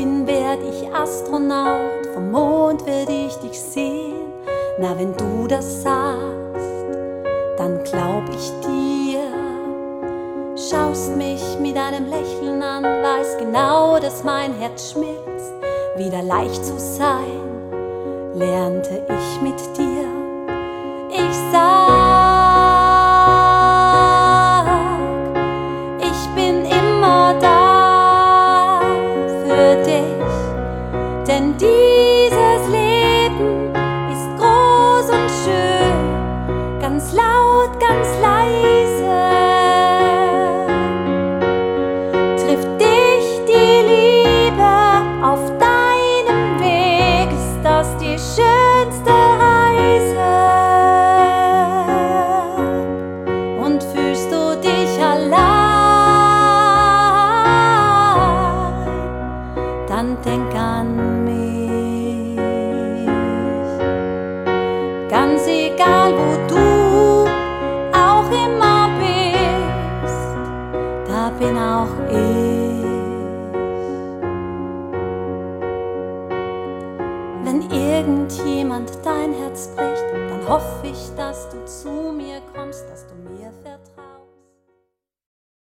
bin, werd ich Astronaut, vom Mond werd ich dich sehen. Na, wenn du das sagst, dann glaub ich dir. Schaust mich mit einem Lächeln an, weißt genau, dass mein Herz schmilzt. Wieder leicht zu sein, lernte ich mit dir. Ich sag, ich bin immer da für dich, denn dieses Leben ist groß und schön, ganz laut, ganz leise. Trifft dich die Liebe auf deinem Weg, ist das die schönste Reise. Und fühlst du dich allein, dann denk an mich. Ganz egal, wo du auch immer bist, da bin auch ich. Wenn irgendjemand dein Herz bricht, dann hoffe ich, dass du zu mir kommst, dass du mir vertraust.